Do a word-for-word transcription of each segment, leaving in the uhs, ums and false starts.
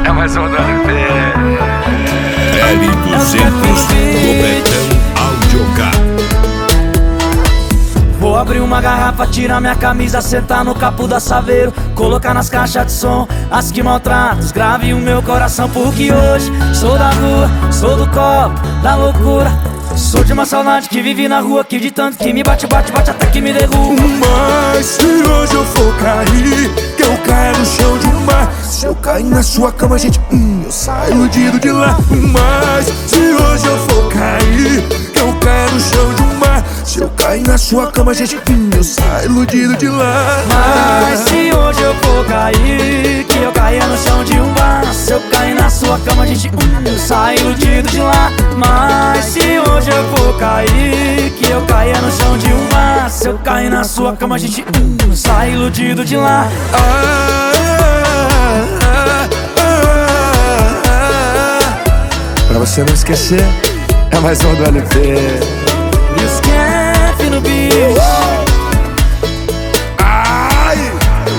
É mais uma do L P. L duzentos Robertão Audiocar. Vou abrir uma garrafa, tirar minha camisa, sentar no capô da Saveiro, colocar nas caixas de som as que maltratam, grave o meu coração. Porque hoje sou da rua, sou do copo, da loucura. Sou de uma saudade que vive na rua, que de tanto que me bate, bate, bate até que me derruba. Mas se hoje eu for cair, que eu caia no chão de um mar. Se eu cair na sua cama, gente, hum, eu saio iludido de lá. Mas se hoje eu for cair, que eu caia no chão de um mar. Se eu cair na sua cama, gente, hum, eu saio iludido de lá. Mas se hoje eu for cair, que eu caia no chão de um bar. Se eu cair na sua cama, gente, hum, eu saio iludido de lá. Mas se hoje eu for cair, que eu caia no chão de um bar. Se eu cair na sua cama, gente, hum, eu saio iludido de lá. Ah, ah, ah, ah. Pra você não esquecer, é mais um do L P. E os Kef no bicho. Ai!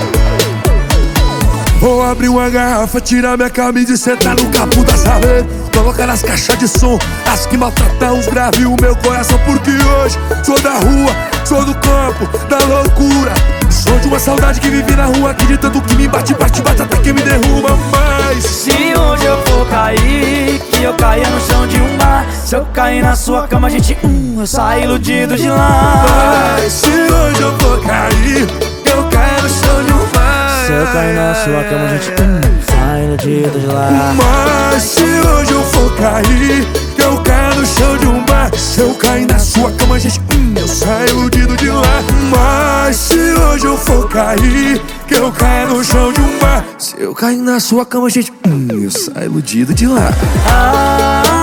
Vou abrir uma garrafa, tirar minha camisa e sentar no capô da Saveiro, colocar nas caixas de som as que maltratam os graves o meu coração. Porque hoje sou da rua, sou do campo, da loucura. Sou de uma saudade que vive na rua, que de tanto que me bate, bate, bate até que me derruba. Mas se hoje eu for cair, que eu caia no chão de um bar. Se eu cair na sua cama, gente, hum, eu saio iludido de lá. Mas se hoje eu for cair, que eu caia no chão de um bar. Se eu cair na sua cama, gente, hum, saio iludido de lá. Mas se hoje eu for cair, que eu caia no chão de um bar. Se eu cair na sua cama, gente, hum, eu saio iludido de lá. Mas se hoje eu for cair, que eu caia no chão de um bar. Se eu cair na sua cama, gente, hum, eu saio iludido de lá. Ah,